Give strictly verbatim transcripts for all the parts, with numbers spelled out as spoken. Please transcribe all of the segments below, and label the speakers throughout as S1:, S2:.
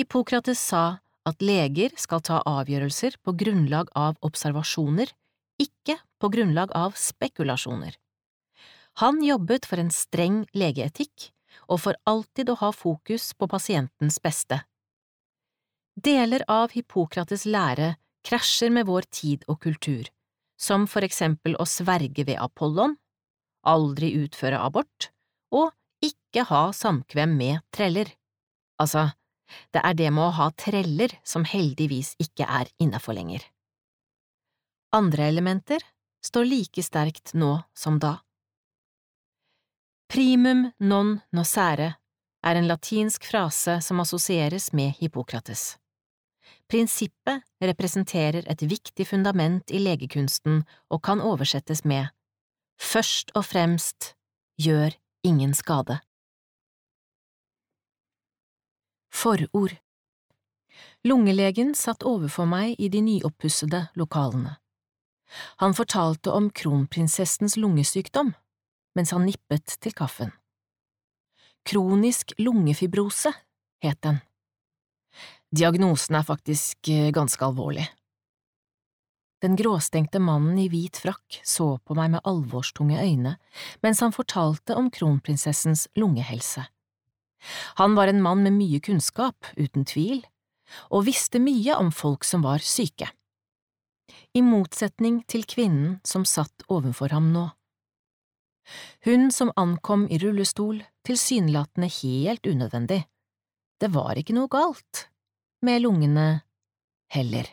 S1: Hippokrates sa at leger skal ta avgjørelser på grunnlag av observasjoner, ikke på grunnlag av spekulasjoner. Han jobbet for en streng legeetikk og for alltid å ha fokus på pasientens beste. Deler av Hippokrates lære krasjer med vår tid og kultur, som for eksempel å sverge ved Apollon, aldri utføre abort og ikke ha samkvem med treller. Altså, det er det med å ha treller som heldigvis ikke er innenfor lenger. Andre elementer står like sterkt nå som da. Primum non nocere er en latinsk frase som assosieres med Hippokrates. Prinsippet representerer et viktig fundament i legekunsten og kan oversettes med «Først og fremst, gjør ingen skade». Forord. Lungelegen satt overfor meg i de nyoppussede lokalene. Han fortalte om kronprinsessens lungesykdom, mens han nippet til kaffen. Kronisk lungefibrose, het den. Diagnosen er faktisk ganske alvorlig. Den gråstengte mannen i hvit frakk så på meg med alvorstunge øyne, mens han fortalte om kronprinsessens lungehelse. Han var en mann med mye kunnskap, uten tvil, og visste mye om folk som var syke. I motsetning til kvinnen som satt overfor ham nå. Hun som ankom i rullestol, tilsynelatende helt unødvendig. Det var ikke noe galt, med lungene heller.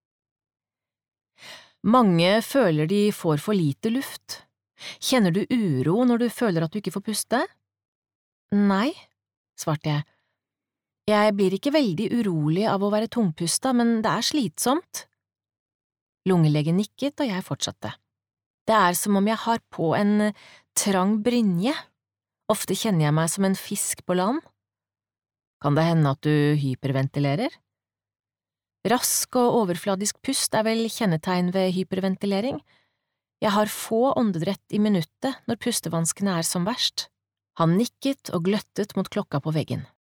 S1: Mange føler de får for lite luft. Kjenner du uro når du føler at du ikke får puste? Nei, svarte jeg. Jeg blir ikke veldig urolig av å være tungpusta, men det er slitsomt. Lungelegen nikket, og jeg fortsatte. Det er som om jeg har på en trang brynje. Ofte kjenner jeg meg som en fisk på land. Kan det hende at du hyperventilerer? Rask og overfladisk pust er vel kjennetegn ved hyperventilering. Jeg har få åndedrett i minuttet når pustevanskene er som verst. Han nikket og gløttet mot klokka på veggen.